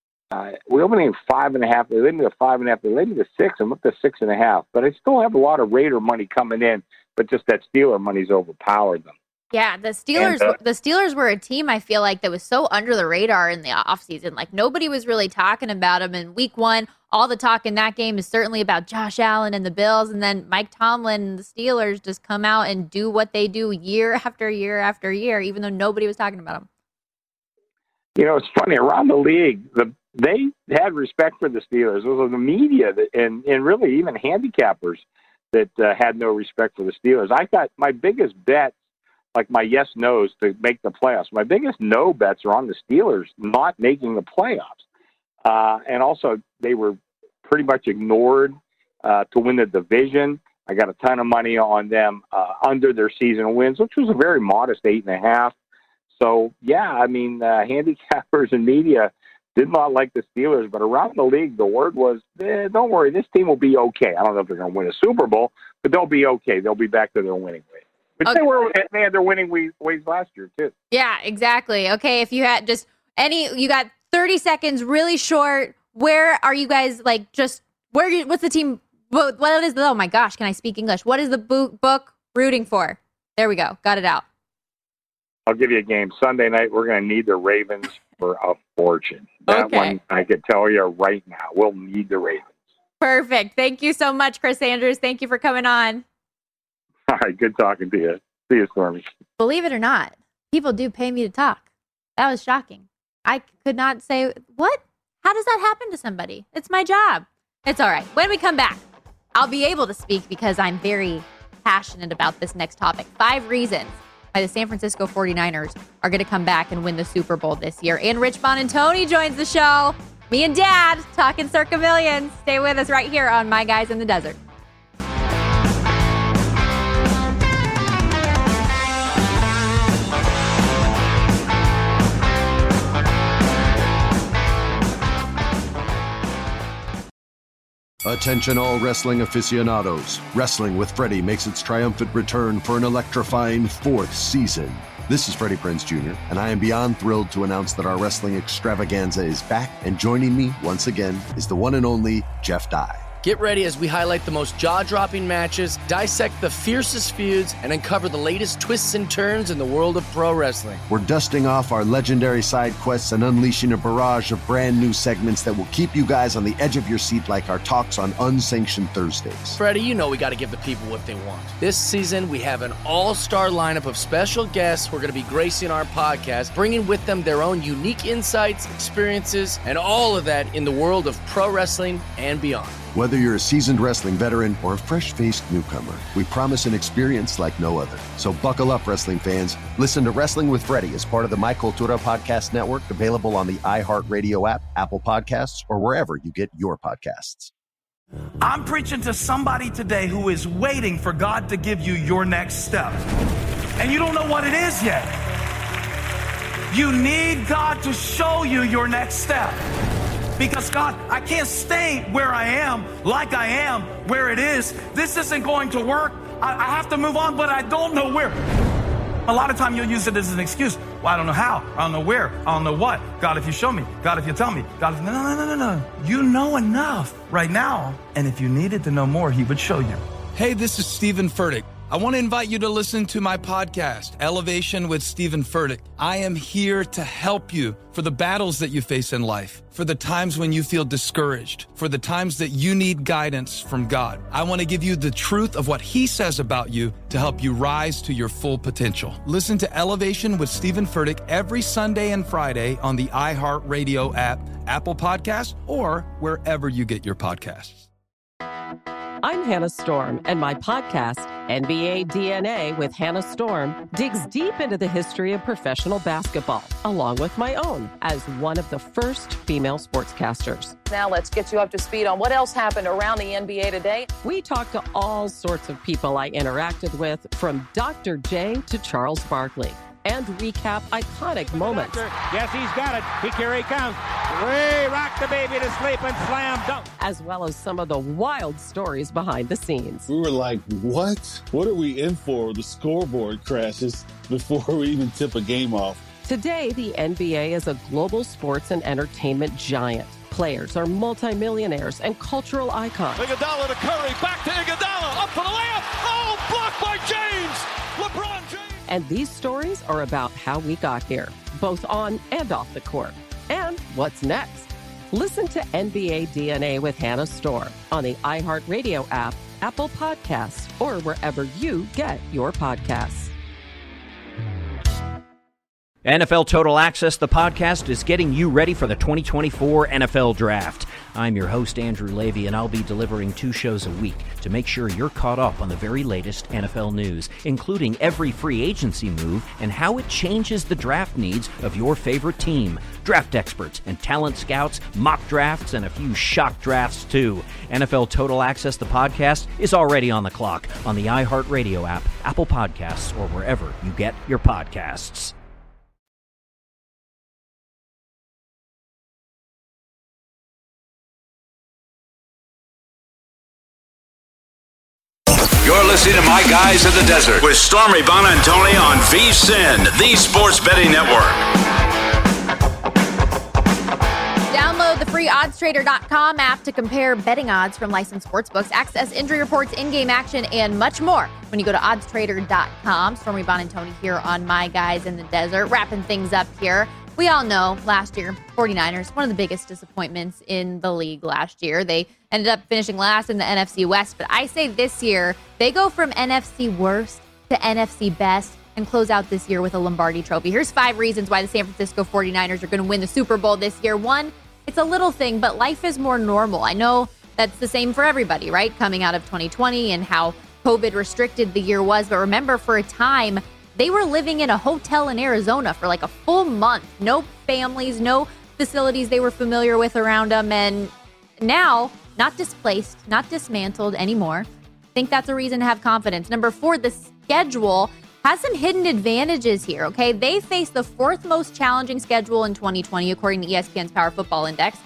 5.5. They led me to 5.5. They led me to 6. I'm up to 6.5. But I still have a lot of Raider money coming in, but just that Steeler money's overpowered them. Yeah, the Steelers were a team, I feel like, that was so under the radar in the offseason. Like, nobody was really talking about them. In week 1, all the talk in that game is certainly about Josh Allen and the Bills. And then Mike Tomlin and the Steelers just come out and do what they do year after year after year, even though nobody was talking about them. It's funny. Around the league, they had respect for the Steelers. It was the media and really even handicappers that had no respect for the Steelers. I got my biggest bet, like my yes-nos to make the playoffs. My biggest no bets are on the Steelers not making the playoffs. And also, they were pretty much ignored to win the division. I got a ton of money on them under their season wins, which was a very modest 8.5. So, handicappers and media did not like the Steelers, but around the league, the word was, don't worry, this team will be okay. I don't know if they're going to win a Super Bowl, but they'll be okay. They'll be back to their winning ways. But they had their winning ways last year, too. Yeah, exactly. Okay, if you had just you got 30 seconds, really short. Where are you guys, what's the team, oh my gosh, can I speak English? What is the book rooting for? There we go. Got it out. I'll give you a game. Sunday night, we're going to need the Ravens for a fortune. That one, I can tell you right now, we'll need the Ravens. Perfect. Thank you so much, Chris Andrews. Thank you for coming on. All right, good talking to you. See you, Stormy. Believe it or not, people do pay me to talk. That was shocking. I could not say, what? How does that happen to somebody? It's my job. It's all right. When we come back, I'll be able to speak because I'm very passionate about this next topic. 5 reasons why the San Francisco 49ers are going to come back and win the Super Bowl this year. And Rich Bonantoni joins the show. Me and Dad talking Circa Millions. Stay with us right here on My Guys in the Desert. Attention all wrestling aficionados. Wrestling with Freddie makes its triumphant return for an electrifying 4th season. This is Freddie Prinze Jr., and I am beyond thrilled to announce that our wrestling extravaganza is back, and joining me once again is the one and only Jeff Dye. Get ready as we highlight the most jaw-dropping matches, dissect the fiercest feuds, and uncover the latest twists and turns in the world of pro wrestling. We're dusting off our legendary side quests and unleashing a barrage of brand new segments that will keep you guys on the edge of your seat like our talks on Unsanctioned Thursdays. Freddie, you know we got to give the people what they want. This season, we have an all-star lineup of special guests who are going to be gracing our podcast, bringing with them their own unique insights, experiences, and all of that in the world of pro wrestling and beyond. Whether you're a seasoned wrestling veteran or a fresh-faced newcomer, we promise an experience like no other. So buckle up, wrestling fans. Listen to Wrestling with Freddie as part of the My Cultura Podcast Network, available on the iHeartRadio app, Apple Podcasts, or wherever you get your podcasts. I'm preaching to somebody today who is waiting for God to give you your next step. And you don't know what it is yet. You need God to show you your next step. Because God, I can't stay where I am, like I am, where it is. This isn't going to work. I have to move on, but I don't know where. A lot of time you'll use it as an excuse. Well, I don't know how. I don't know where. I don't know what. God, if you show me. God, if you tell me. God, if... No. You know enough right now. And if you needed to know more, he would show you. Hey, this is Stephen Furtick. I want to invite you to listen to my podcast, Elevation with Stephen Furtick. I am here to help you for the battles that you face in life, for the times when you feel discouraged, for the times that you need guidance from God. I want to give you the truth of what He says about you to help you rise to your full potential. Listen to Elevation with Stephen Furtick every Sunday and Friday on the iHeartRadio app, Apple Podcasts, or wherever you get your podcasts. I'm Hannah Storm, and my podcast, NBA DNA with Hannah Storm, digs deep into the history of professional basketball, along with my own, as one of the first female sportscasters. Now let's get you up to speed on what else happened around the NBA today. We talk to all sorts of people I interacted with, from Dr. J to Charles Barkley, and recap iconic moments. Yes, he's got it. Here he comes. Way rock the baby to sleep and slam dunk. As well as some of the wild stories behind the scenes. We were like, what? What are we in for? The scoreboard crashes before we even tip a game off. Today, the NBA is a global sports and entertainment giant. Players are multimillionaires and cultural icons. Iguodala to Curry, back to Iguodala, up for the layup. Oh, blocked by James. LeBron James. And these stories are about how we got here, both on and off the court. And what's next? Listen to NBA DNA with Hannah Storm on the iHeartRadio app, Apple Podcasts, or wherever you get your podcasts. NFL Total Access, the podcast, is getting you ready for the 2024 NFL Draft. I'm your host, Andrew Levy, and I'll be delivering 2 shows a week to make sure you're caught up on the very latest NFL news, including every free agency move and how it changes the draft needs of your favorite team. Draft experts and talent scouts, mock drafts, and a few shock drafts, too. NFL Total Access, the podcast, is already on the clock on the iHeartRadio app, Apple Podcasts, or wherever you get your podcasts. You're listening to My Guys in the Desert with Stormy Bonantoni on VSiN, the Sports Betting Network. Download the free oddstrader.com app to compare betting odds from licensed sportsbooks, access injury reports, in-game action, and much more when you go to oddstrader.com. Stormy Bonantoni here on My Guys in the Desert, wrapping things up here. We all know last year, 49ers, one of the biggest disappointments in the league last year. They ended up finishing last in the NFC West, but I say this year, they go from NFC worst to NFC best and close out this year with a Lombardi trophy. Here's 5 reasons why the San Francisco 49ers are going to win the Super Bowl this year. 1, it's a little thing, but life is more normal. I know that's the same for everybody, right? Coming out of 2020 and how COVID restricted the year was, but remember, for a time, they were living in a hotel in Arizona for like a full month. No families, no facilities they were familiar with around them. And now, not displaced, not dismantled anymore. I think that's a reason to have confidence. Number 4, the schedule has some hidden advantages here, okay? They face the 4th most challenging schedule in 2020, according to ESPN's Power Football Index.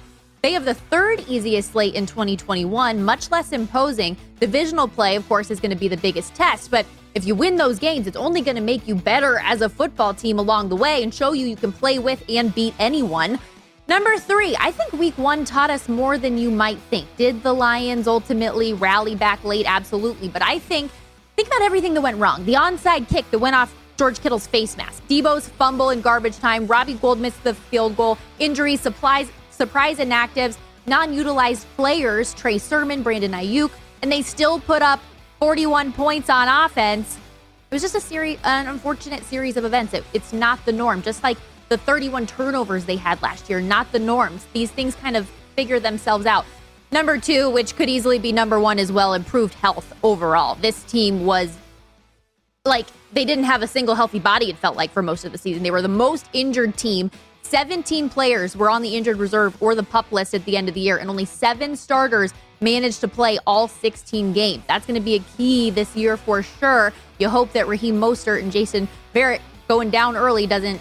They have the third easiest slate in 2021, much less imposing. Divisional play, of course, is going to be the biggest test, but if you win those games, it's only going to make you better as a football team along the way and show you can play with and beat anyone. Number 3, I think week 1 taught us more than you might think. Did the Lions ultimately rally back late? Absolutely. But I think about everything that went wrong. The onside kick that went off George Kittle's face mask, Debo's fumble in garbage time, Robbie Gould missed the field goal, injuries, surprise inactives, non-utilized players, Trey Sermon, Brandon Ayuk, and they still put up 41 points on offense. It was just an unfortunate series of events. It's not the norm. Just like the 31 turnovers they had last year, not the norms. These things kind of figure themselves out. Number 2, which could easily be number 1 as well, improved health overall. This team was like, they didn't have a single healthy body, it felt like, for most of the season. They were the most injured team. 17 players were on the injured reserve or the PUP list at the end of the year, and only 7 starters managed to play all 16 games. That's going to be a key this year for sure. You hope that Raheem Mostert and Jason Barrett going down early doesn't,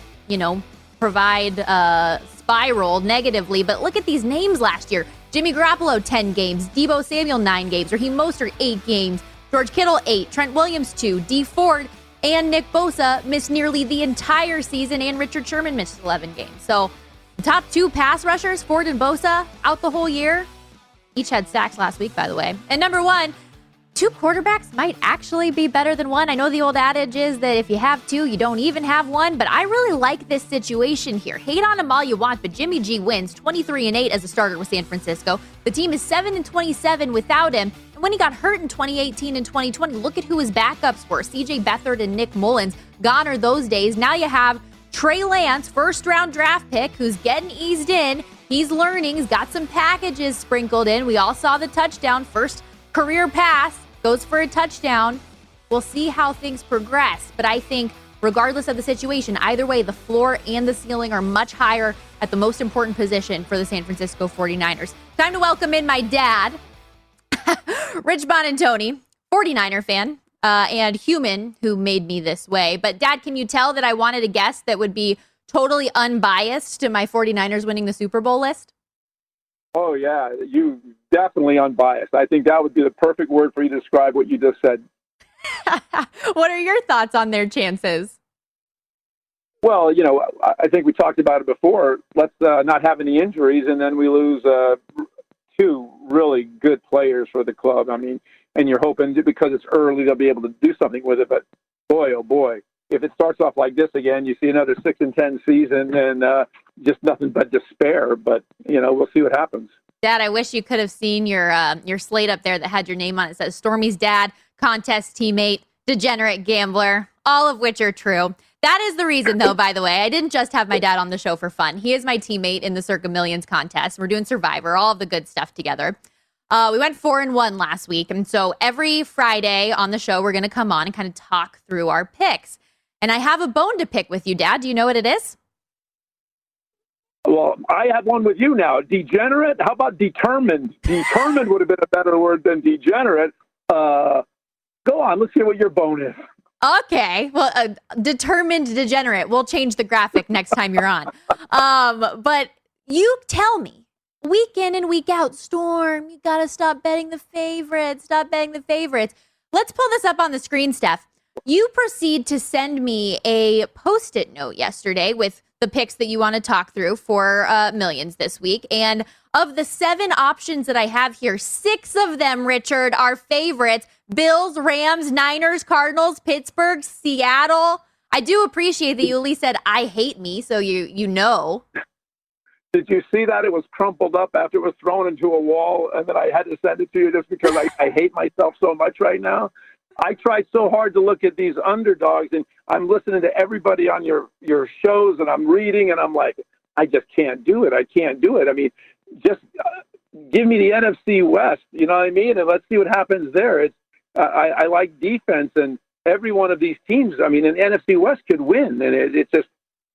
provide spiral negatively. But look at these names last year. Jimmy Garoppolo, 10 games. Debo Samuel, 9 games. Raheem Mostert, 8 games. George Kittle, 8. Trent Williams, 2. Dee Ford and Nick Bosa missed nearly the entire season, and Richard Sherman missed 11 games. So the top 2 pass rushers, Ford and Bosa, out the whole year. Each had sacks last week, by the way. And number 1, 2 quarterbacks might actually be better than 1. I know the old adage is that if you have 2, you don't even have 1, but I really like this situation here. Hate on him all you want, but Jimmy G wins 23-8 as a starter with San Francisco. The team is 7-27 without him. And when he got hurt in 2018 and 2020, look at who his backups were. CJ Beathard and Nick Mullins. Gone are those days. Now you have Trey Lance, first-round draft pick, who's getting eased in. He's learning. He's got some packages sprinkled in. We all saw the touchdown. First career pass, goes for a touchdown. We'll see how things progress. But I think regardless of the situation, either way, the floor and the ceiling are much higher at the most important position for the San Francisco 49ers. Time to welcome in my dad, Rich Bonantoni, 49er fan and human who made me this way. But Dad, can you tell that I wanted a guest that would be totally unbiased to my 49ers winning the Super Bowl list? Oh, yeah. You definitely unbiased. I think that would be the perfect word for you to describe what you just said. What are your thoughts on their chances? Well, I think we talked about it before. Let's not have any injuries, and then we lose 2 really good players for the club. I mean, and you're hoping because it's early they'll be able to do something with it. But boy, oh boy, if it starts off like this again, you see another 6-10 season and just nothing but despair. But we'll see what happens. Dad, I wish you could have seen your slate up there that had your name on it. It says Stormy's dad, contest teammate, degenerate gambler, all of which are true. That is the reason, though, by the way. I didn't just have my dad on the show for fun. He is my teammate in the Circa Millions contest. We're doing Survivor, all of the good stuff together. We went 4-1 last week. And so every Friday on the show, we're going to come on and kind of talk through our picks. And I have a bone to pick with you, Dad. Do you know what it is? Well, I have one with you now. Degenerate? How about determined? Determined would have been a better word than degenerate. Go on. Let's hear what your bone is. Okay. Well, determined degenerate. We'll change the graphic next time you're on. But you tell me, week in and week out, Storm, you got to stop betting the favorites. Stop betting the favorites. Let's pull this up on the screen, Steph. You proceed to send me a Post-it note yesterday with the picks that you want to talk through for Millions this week. And of the 7 options that I have here, 6 of them, Richard, are favorites. Bills, Rams, Niners, Cardinals, Pittsburgh, Seattle. I do appreciate that you at least said, I hate me, so you know. Did you see that? It was crumpled up after it was thrown into a wall, and then I had to send it to you just because I hate myself so much right now. I tried so hard to look at these underdogs, and I'm listening to everybody on your shows, and I'm reading, and I'm like, I just can't do it. I can't do it. I mean, just give me the NFC West, you know what I mean? And let's see what happens there. It's I like defense, and every one of these teams, I mean, an NFC West could win, and it's just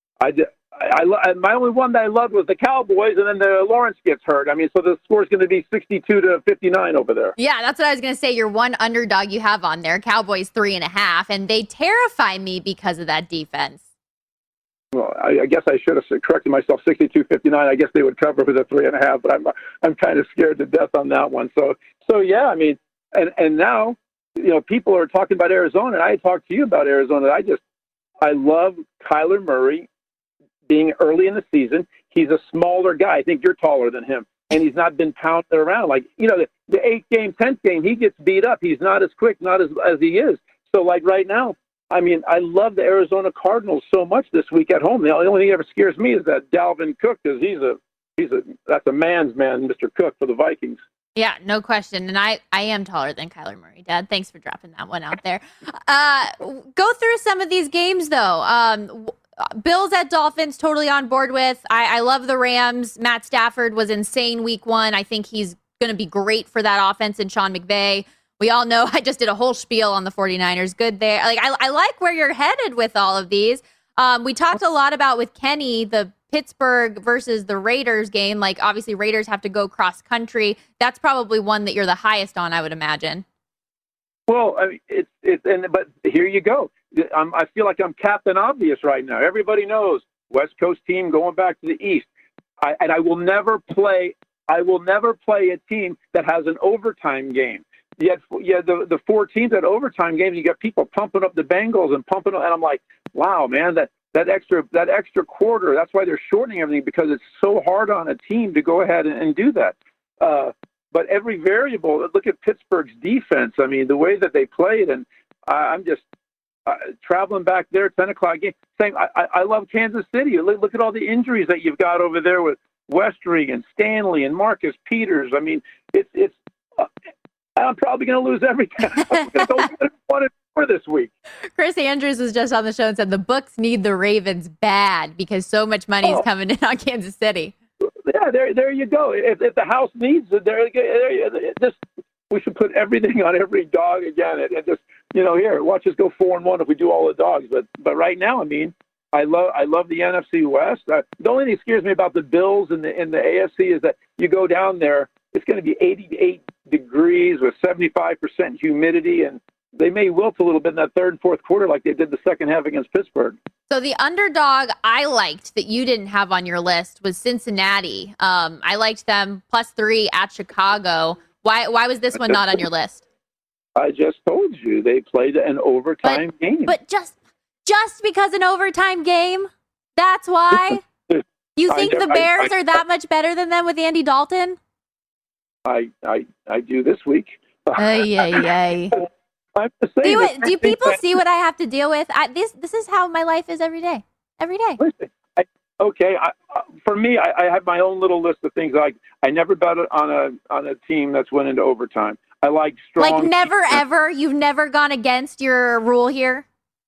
my only one that I loved was the Cowboys, and then Lawrence gets hurt. I mean, so the score's going to be 62-59 over there. Yeah, that's what I was going to say. Your one underdog you have on there, Cowboys 3.5, and they terrify me because of that defense. well, I guess I should have corrected myself. 62-59. I guess they would cover with a 3.5, but I'm kind of scared to death on that one. So yeah, I mean, and now, people are talking about Arizona, and I talked to you about Arizona. I love Kyler Murray being early in the season. He's a smaller guy. I think you're taller than him, and he's not been pounded around. Like, the 8th game, 10th game, he gets beat up. He's not as quick, not as he is. So, like, right now, I mean, I love the Arizona Cardinals so much this week at home. The only thing that ever scares me is that Dalvin Cook, because that's a man's man, Mr. Cook, for the Vikings. Yeah, no question. And I am taller than Kyler Murray, Dad. Thanks for dropping that one out there. Go through some of these games, though. Bills at Dolphins, totally on board with. I love the Rams. Matt Stafford was insane week 1. I think he's going to be great for that offense and Sean McVay. We all know I just did a whole spiel on the 49ers. Good there. Like I like where you're headed with all of these. We talked a lot about with Kenny, the Pittsburgh versus the Raiders game. Like, obviously Raiders have to go cross country. That's probably one that you're the highest on, I would imagine. Well, I mean, but here you go. I feel like I'm Captain Obvious right now. Everybody knows West Coast team going back to the East. I will never play a team that has an overtime game. You had the 4 teams at overtime games. You got people pumping up the Bengals and pumping up, and I'm like, wow, man, that extra quarter. That's why they're shortening everything, because it's so hard on a team to go ahead and do that. But every variable. Look at Pittsburgh's defense. I mean, the way that they played, and I'm just traveling back there, 10 o'clock game. Saying I love Kansas City. Look at all the injuries that you've got over there with Westry and Stanley and Marcus Peters. I mean, it's. I'm probably going to lose everything. I'm going to go 1-4 this week. Chris Andrews was just on the show and said the books need the Ravens bad because so much money is coming in on Kansas City. Yeah, there you go. If the house needs it, we should put everything on every dog again, and just here, watch us go 4-1 if we do all the dogs. But right now, I mean, I love the NFC West. The only thing that scares me about the Bills in the AFC is that you go down there, it's going to be 88 degrees with 75% humidity, and they may wilt a little bit in that third and fourth quarter like they did the second half against Pittsburgh. So the underdog I liked that you didn't have on your list was Cincinnati. I liked them +3 at Chicago. Why was this one not on your list? I just told you they played an overtime game. But just because an overtime game, that's why? You think the Bears are that much better than them with Andy Dalton? I do this week. Ay. Do people see what I have to deal with? This is how my life is every day. Listen, for me, I have my own little list of things. I never bet on a team that's went into overtime. I like strong. Like never ever. You've never gone against your rule here.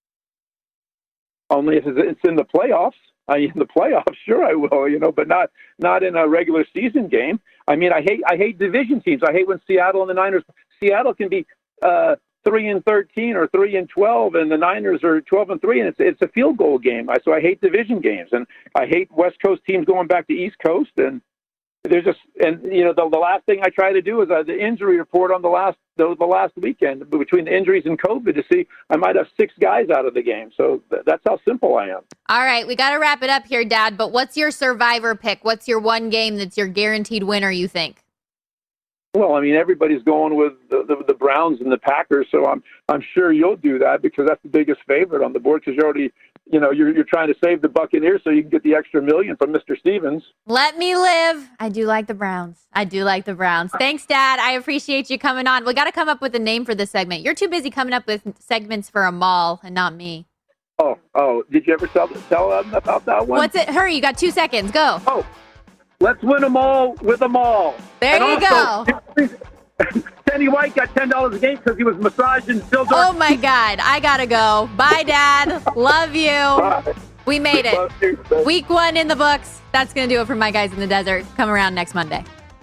Only if it's in the playoffs. In the playoffs, sure I will, but not in a regular season game. I mean, I hate division teams. I hate when Seattle and the Niners. Seattle can be 3-13 or 3-12, and the Niners are 12-3, and it's a field goal game. So I hate division games, and I hate West Coast teams going back to East Coast. And there's the last thing I try to do is the injury report on the last weekend between the injuries and COVID to see I might have 6 guys out of the game. So that's how simple I am. All right, we got to wrap it up here, Dad. But what's your survivor pick? What's your one game that's your guaranteed winner, you think? Well, I mean, everybody's going with the Browns and the Packers, so I'm sure you'll do that because that's the biggest favorite on the board because you're already, you're trying to save the Buccaneers so you can get the extra $1 million from Mr. Stevens. Let me live. I do like the Browns. Thanks, Dad. I appreciate you coming on. We got to come up with a name for this segment. You're too busy coming up with segments for Amal and not me. Oh, did you ever tell them about that one? What's it? Hurry, you got 2 seconds. Go. Oh. Let's win them all with them all. There you go. Kenny White got $10 a game because he was massaging Phil Dark. Oh, my God. I got to go. Bye, Dad. Love you. Bye. We made it. Week 1 in the books. That's going to do it for My Guys in the Desert. Come around next Monday.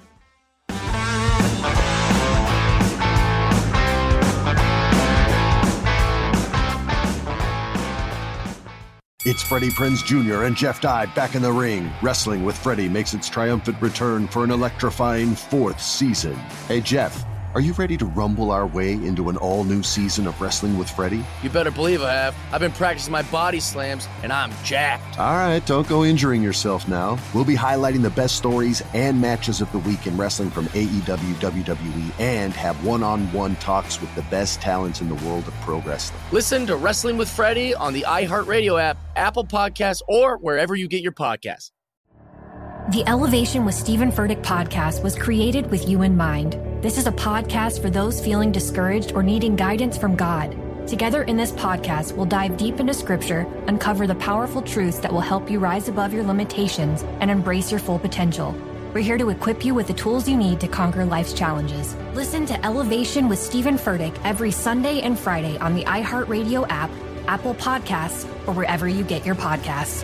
It's Freddie Prinze Jr. and Jeff Dye back in the ring. Wrestling with Freddie makes its triumphant return for an electrifying 4th season. Hey, Jeff, Are you ready to rumble our way into an all-new season of Wrestling with Freddie? You better believe I have. I've been practicing my body slams, and I'm jacked. All right, don't go injuring yourself now. We'll be highlighting the best stories and matches of the week in wrestling from AEW, WWE, and have one-on-one talks with the best talents in the world of pro wrestling. Listen to Wrestling with Freddie on the iHeartRadio app, Apple Podcasts, or wherever you get your podcasts. The Elevation with Stephen Furtick podcast was created with you in mind. This is a podcast for those feeling discouraged or needing guidance from God. Together in this podcast, we'll dive deep into Scripture, uncover the powerful truths that will help you rise above your limitations and embrace your full potential. We're here to equip you with the tools you need to conquer life's challenges. Listen to Elevation with Stephen Furtick every Sunday and Friday on the iHeartRadio app, Apple Podcasts, or wherever you get your podcasts.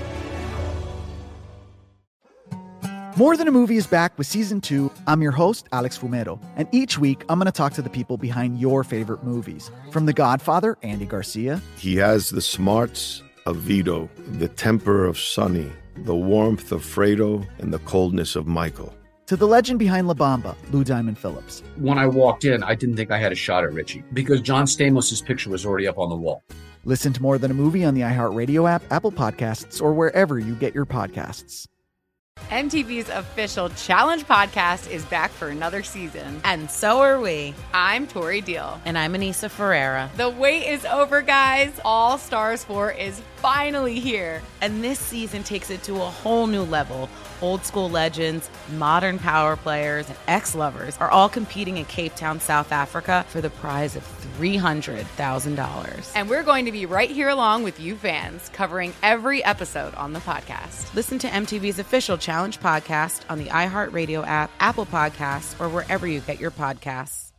More Than a Movie is back with Season 2. I'm your host, Alex Fumero, and each week I'm going to talk to the people behind your favorite movies. From The Godfather, Andy Garcia. He has the smarts of Vito, the temper of Sonny, the warmth of Fredo, and the coldness of Michael. To the legend behind La Bamba, Lou Diamond Phillips. When I walked in, I didn't think I had a shot at Richie because John Stamos' picture was already up on the wall. Listen to More Than a Movie on the iHeartRadio app, Apple Podcasts, or wherever you get your podcasts. MTV's official Challenge podcast is back for another season. And so are we. I'm Tori Deal. And I'm Anissa Ferreira. The wait is over, guys. All Stars 4 is finally here. And this season takes it to a whole new level. Old school legends, modern power players, and ex-lovers are all competing in Cape Town, South Africa for the prize of $300,000. And we're going to be right here along with you fans, covering every episode on the podcast. Listen to MTV's official Challenge podcast on the iHeartRadio app, Apple Podcasts, or wherever you get your podcasts.